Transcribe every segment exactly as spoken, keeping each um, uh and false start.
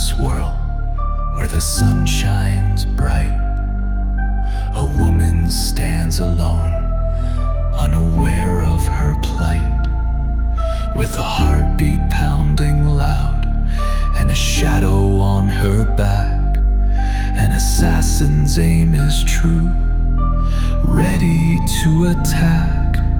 this world where the sun shines bright, a woman stands alone, unaware of her plight, with a heartbeat pounding loud and a shadow on her back. An assassin's aim is true, ready to attack.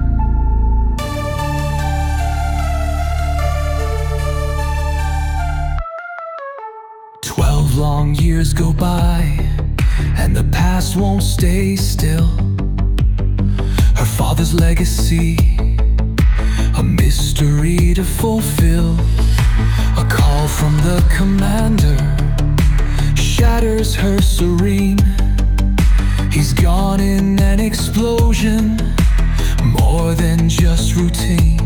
Twelve long years go by, and the past won't stay still. Her father's legacy, a mystery to fulfill. A call from the commander shatters her serene. He's gone in an explosion, more than just routine.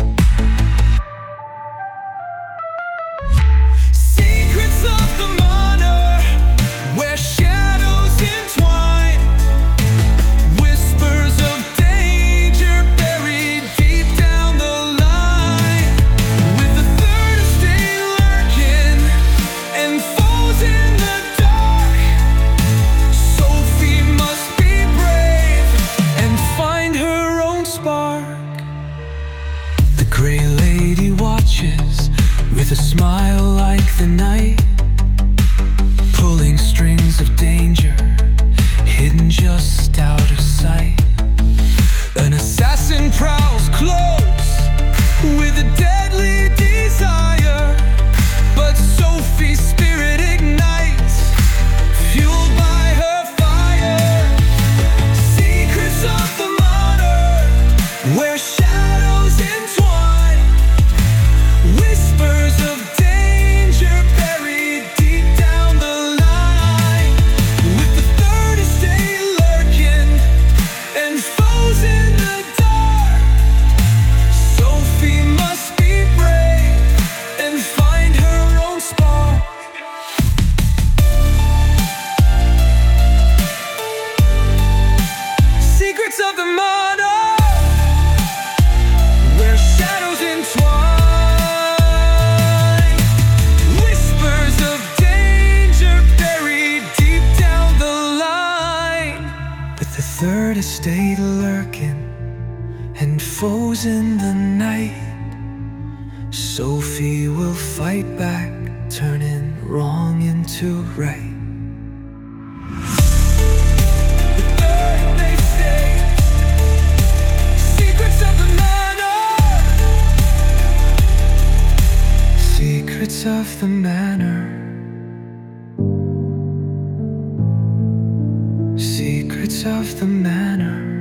Secrets of the Manor, where shadows entwine, whispers of danger buried deep down the line. With the third estate lurking and foes in the dark, Sophie must be brave and find her own spark. The Grey Lady watches with a smile like the night, pulling strings of danger hidden just out of sight. An assassin prowls close with a deadly desire, but Sophie's spirit ignites, fueled by her fire. Secrets of the Manor, where shadows entwine, whispers of danger buried deep down the line. With the third estate lurking and foes in the dark, Sophie must be brave and find her own spark. Secrets of the Manor, where shadows entwine, whispers of danger buried deep down the line. With the third estate lurking and foes in the night, Sophie will fight back, turning wrong into right. The third estate, secrets of the Manor, secrets of the Manor, secrets of the Manor.